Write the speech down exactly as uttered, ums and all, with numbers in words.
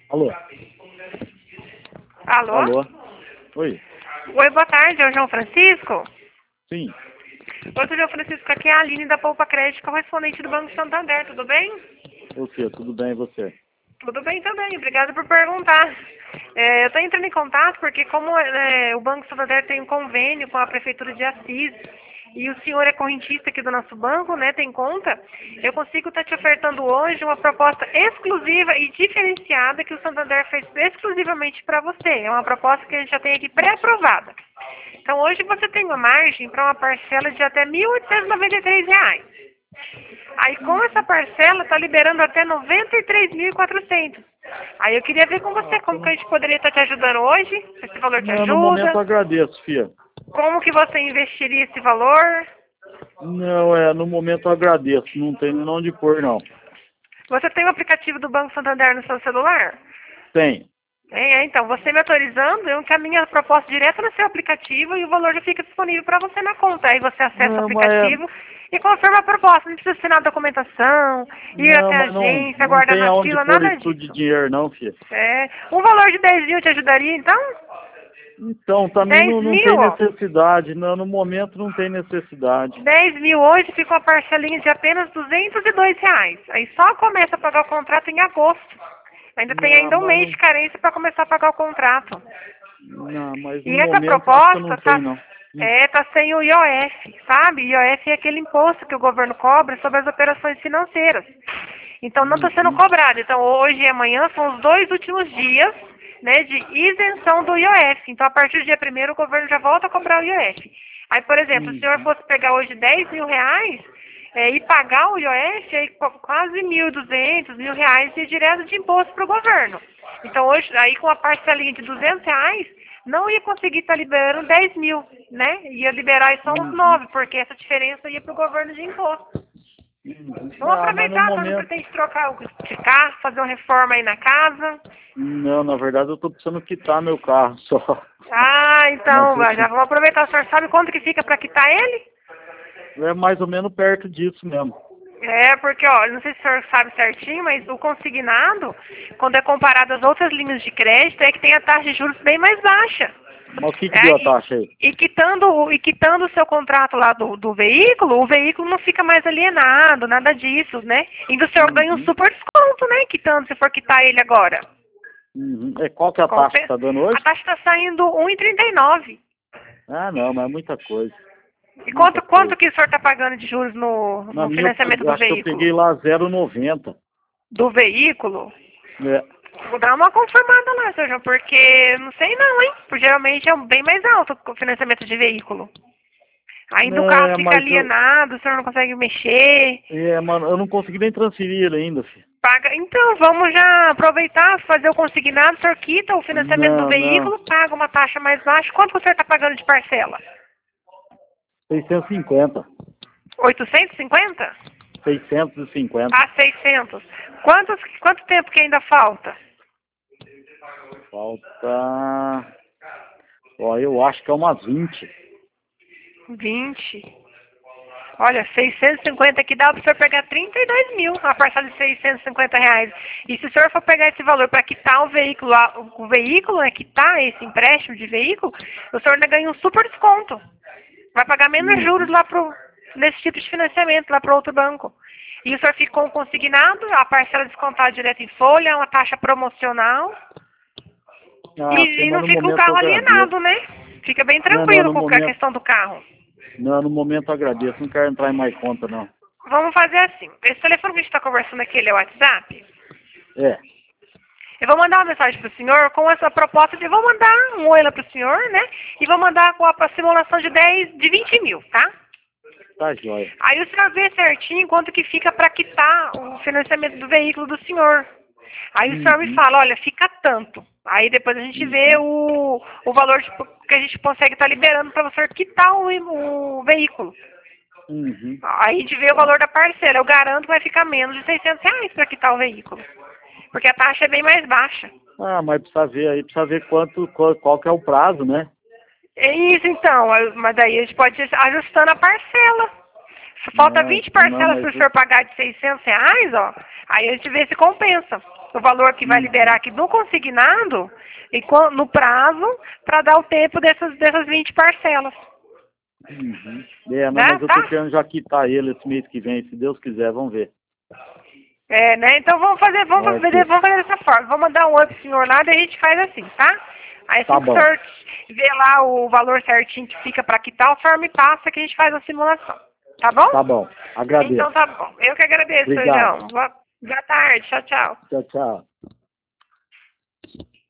Alô? Alô? Alô? Oi? Oi, boa tarde, é o João Francisco? Sim. Oi, João Francisco, aqui é a Aline da Poupa Crédito, correspondente do Banco Santander, tudo bem? Você, tudo bem e você? Tudo bem também, obrigada por perguntar. É, eu estou entrando em contato porque como é, o Banco Santander tem um convênio com a Prefeitura de Assis e o senhor é correntista aqui do nosso banco, né, tem conta, eu consigo estar te ofertando hoje uma proposta exclusiva e diferenciada que o Santander fez exclusivamente para você. É uma proposta que a gente já tem aqui pré-aprovada. Então hoje você tem uma margem para uma parcela de até mil oitocentos e noventa e três reais. Aí com essa parcela está liberando até noventa e três mil e quatrocentos. Aí eu queria ver com você como que a gente poderia estar te ajudando hoje, se esse valor te Não, no momento eu ajuda, agradeço, filha. como que você investiria esse valor. Não, é, no momento eu agradeço, não tem nem onde pôr, não. Você tem o aplicativo do Banco Santander no seu celular? Tem. É, então, você me autorizando, eu encaminho a proposta direto no seu aplicativo e o valor já fica disponível para você na conta. Aí você acessa o Não, mas é... aplicativo e confirma a proposta. Não precisa assinar a documentação, ir Não, até a mas não, agência, não aguardar tem na aonde fila, pôr nada isso tudo de disso. dinheiro, não, filha. É, um valor de dez mil te ajudaria, então? Então, também dez não, não tem mil, ó. necessidade. Não, no momento não tem necessidade. dez mil hoje fica uma parcelinha de apenas duzentos e dois reais. Aí só começa a pagar o contrato em agosto. Ainda tem Não, ainda um mas mês não... de carência para começar a pagar o contrato. Não, mas no E essa momento acho que eu não proposta tá, tenho, não. Hum. é, tá sem o I O F, sabe? I O F é aquele imposto que o governo cobra sobre as operações financeiras. Então não está sendo Uhum. cobrado. Então hoje e amanhã são os dois últimos dias, né, de isenção do I O F. Então a partir do dia primeiro o governo já volta a cobrar o I O F. Aí, por exemplo, se o senhor Uhum. fosse pegar hoje dez mil reais é, e pagar o I O F, aí qu- quase mil e duzentos, mil reais ia direto de imposto para o governo. Então hoje, aí com a parcelinha de duzentos reais, não ia conseguir estar liberando dez mil, né? Ia liberar só uns Uhum. nove, porque essa diferença ia para o governo de imposto. Uhum. Vamos Ah, mas no aproveitar, quando momento... pretende trocar o de carro, fazer uma reforma aí na casa. Não, na verdade eu tô precisando quitar meu carro só. Ah, Não então, tô... já vamos aproveitar. O senhor sabe quanto que fica para quitar ele? É mais ou menos perto disso mesmo. É, porque, ó, não sei se o senhor sabe certinho, mas o consignado, quando é comparado às outras linhas de crédito, é que tem a taxa de juros bem mais baixa. Mas o que que É, deu a e, taxa aí? e quitando, o- e quitando o seu contrato lá do, do veículo, o veículo não fica mais alienado, nada disso, né? E o senhor ganha um Uhum. super desconto, né? Quitando, se for quitar ele agora. Uhum. É, qual que é a taxa que Compen- tá dando A hoje? taxa está saindo um vírgula trinta e nove. Ah, não, mas é muita coisa. E Muita quanto, quanto coisa. que o senhor está pagando de juros no, Na no minha, eu financiamento paguei- do acho que eu veículo? peguei lá zero vírgula noventa. Do veículo? É. Vou dar uma confirmada lá, seu João, porque não sei não, hein? Porque geralmente é bem mais alto o financiamento de veículo. Ainda o Não, carro é, fica mas eu... alienado, o senhor não consegue mexer. É, mano, eu não consegui nem transferir ele ainda, filho. Paga. Então, vamos já aproveitar, fazer o consignado, o senhor quita o financiamento do Não, não. veículo, paga uma taxa mais baixa. Quanto o senhor está pagando de parcela? seiscentos e cinquenta. oitocentos e cinquenta? seiscentos e cinquenta. Ah, seiscentos. Quantos, quanto tempo que ainda falta? Falta... Ó, eu acho que é umas vinte. vinte. Olha, seiscentos e cinquenta aqui dá para o senhor pegar trinta e dois mil, a parcela de seiscentos e cinquenta reais. E se o senhor for pegar esse valor para quitar o veículo, a- o veículo, né, quitar esse empréstimo de veículo, o senhor ainda ganha um super desconto. Vai pagar menos juros Uhum. lá pro, nesse tipo de financiamento, lá para outro banco. E o senhor ficou consignado, a parcela descontada direto em folha, uma taxa promocional. Ah, sim, E, e mas não no fica o momento eu carro agradeço. alienado, né? Fica bem Não, não, tranquilo no com a momento... questão do carro. Não, no momento eu agradeço. Não quero entrar em mais conta, não. Vamos fazer assim. Esse telefone que a gente está conversando aqui, ele é o WhatsApp? É. Eu vou mandar uma mensagem para o senhor com essa proposta de... Vou mandar um oi lá para o senhor, né? E vou mandar com a, a simulação de dez, de vinte mil, tá? Tá jóia. Aí o senhor vê certinho quanto que fica para quitar o financiamento do veículo do senhor. Aí o senhor me Uhum. fala, olha, fica tanto. Aí depois a gente vê Uhum. o, o valor tipo, que a gente consegue estar liberando para você quitar o, o veículo. Uhum. Aí a gente vê o Tá. valor da parcela. Eu garanto que vai ficar menos de seiscentos reais para quitar o veículo. Porque a taxa é bem mais baixa. Ah, mas precisa ver aí, precisa ver quanto, qual, qual que é o prazo, né? É isso então, aí- mas daí a gente pode ir ajustando a parcela. Se falta Não, vinte então não, parcelas mas para o senhor pagar de seiscentos reais, ó, aí a gente vê se compensa. o valor que vai liberar aqui no consignado e co- no prazo para dar o tempo dessas, dessas vinte parcelas. Uhum. É, não, Né? mas eu Tá? tô querendo já quitar ele esse mês que vem, se Deus quiser, vamos ver. É, né? Então vamos fazer, vamos Vai fazer, ser. vamos fazer dessa forma. Vou mandar um oi pro senhor lá, daí a gente faz assim, tá? Aí Tá assim que o bom. senhor vê lá o valor certinho que fica para quitar, o senhor me passa que a gente faz a simulação. Tá bom? Tá bom. Agradeço. Então tá bom. Eu que agradeço, Obrigado. João. Boa, boa tarde. Tchau, tchau. Tchau, tchau.